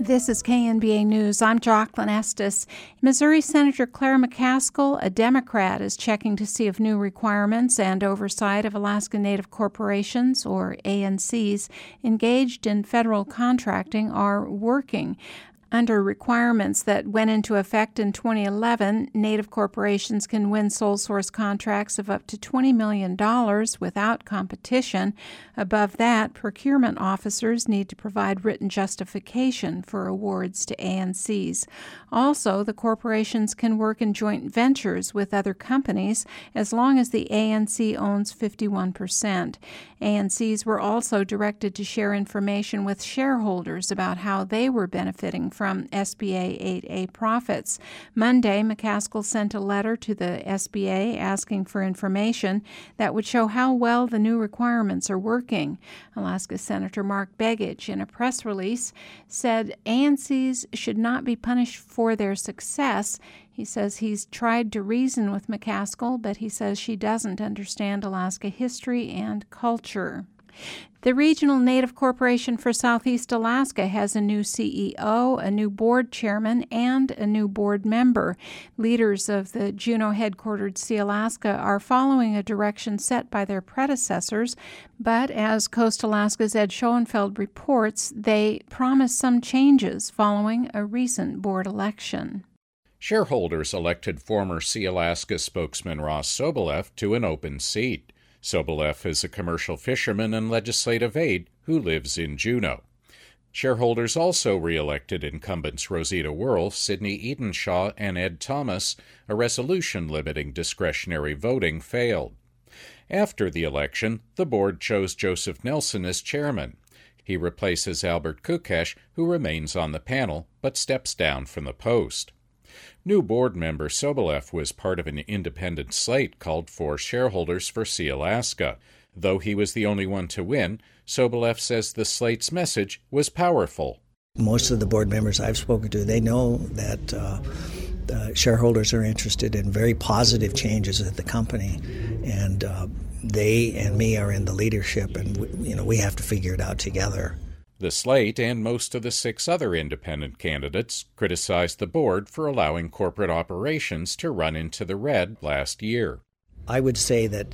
This is KNBA News. I'm Jocelyn Estes. Missouri Senator Claire McCaskill, a Democrat, is checking to see if new requirements and oversight of Alaska Native Corporations, or ANCs, engaged in federal contracting are working. Under requirements that went into effect in 2011, Native corporations can win sole source contracts of up to $20 million without competition. Above that, procurement officers need to provide written justification for awards to ANCs. Also, the corporations can work in joint ventures with other companies as long as the ANC owns 51%. ANCs were also directed to share information with shareholders about how they were benefiting from SBA 8A profits. Monday, McCaskill sent a letter to the SBA asking for information that would show how well the new requirements are working. Alaska Senator Mark Begich, in a press release, said ANCs should not be punished for their success. He says he's tried to reason with McCaskill, but he says she doesn't understand Alaska history and culture. The Regional Native Corporation for Southeast Alaska has a new CEO, a new board chairman, and a new board member. Leaders of the Juneau-headquartered Sealaska are following a direction set by their predecessors, but as Coast Alaska's Ed Schoenfeld reports, they promise some changes following a recent board election. Shareholders elected former Sealaska spokesman Ross Soboleff to an open seat. Soboleff is a commercial fisherman and legislative aide who lives in Juneau. Shareholders also re-elected incumbents Rosita Whirl, Sidney Edenshaw, and Ed Thomas. A resolution limiting discretionary voting failed. After the election, the board chose Joseph Nelson as chairman. He replaces Albert Kukesh, who remains on the panel but steps down from the post. New board member Soboleff was part of an independent slate called For Shareholders for Sealaska. Though he was the only one to win, Soboleff says the slate's message was powerful. Most of the board members I've spoken to, they know that shareholders are interested in very positive changes at the company, and they and me are in the leadership, and we have to figure it out together. The slate and most of the 6 other independent candidates criticized the board for allowing corporate operations to run into the red last year. I would say that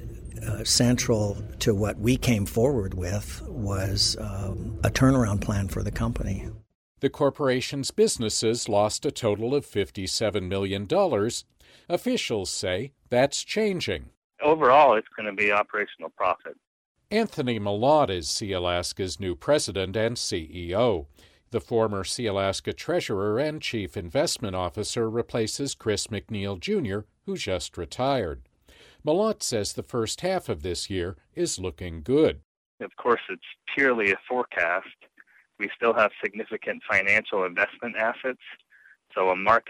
central to what we came forward with was a turnaround plan for the company. The corporation's businesses lost a total of $57 million. Officials say that's changing. Overall, it's going to be operational profit. Anthony Malott is Sealaska's new president and CEO. The former Sealaska treasurer and chief investment officer replaces Chris McNeil Jr., who just retired. Malott says the first half of this year is looking good. Of course, it's purely a forecast. We still have significant financial investment assets, so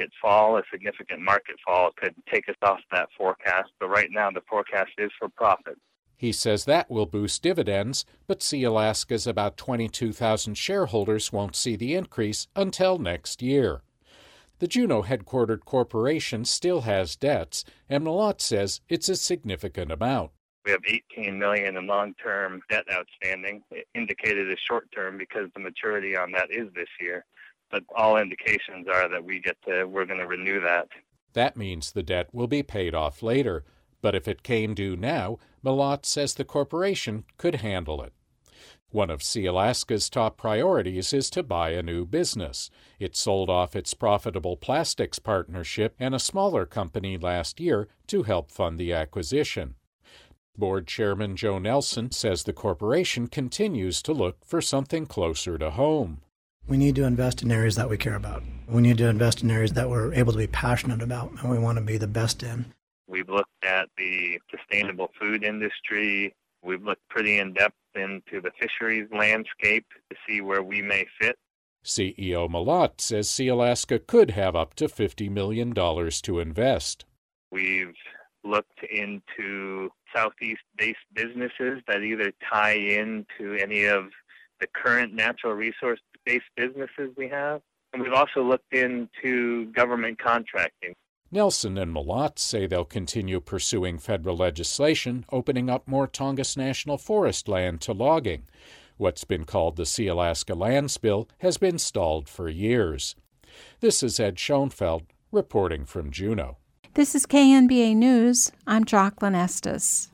a significant market fall could take us off that forecast, but right now the forecast is for profit. He says that will boost dividends, but Sealaska's about 22,000 shareholders won't see the increase until next year. The Juneau-headquartered corporation still has debts, and Malott says it's a significant amount. We have $18 million in long-term debt outstanding, indicated as short-term because the maturity on that is this year. But all indications are that we're going to renew that. That means the debt will be paid off later. But if it came due now, Malott says the corporation could handle it. One of Sealaska's top priorities is to buy a new business. It sold off its profitable plastics partnership and a smaller company last year to help fund the acquisition. Board Chairman Joe Nelson says the corporation continues to look for something closer to home. We need to invest in areas that we care about. We need to invest in areas that we're able to be passionate about and we want to be the best in. We've looked at the sustainable food industry. We've looked pretty in-depth into the fisheries landscape to see where we may fit. CEO Malott says Sealaska could have up to $50 million to invest. We've looked into Southeast-based businesses that either tie into any of the current natural resource-based businesses we have. And we've also looked into government contracting. Nelson and Malott say they'll continue pursuing federal legislation opening up more Tongass National Forest land to logging. What's been called the Sealaska Land Spill has been stalled for years. This is Ed Schoenfeld reporting from Juneau. This is KNBA News. I'm Jocelyn Estes.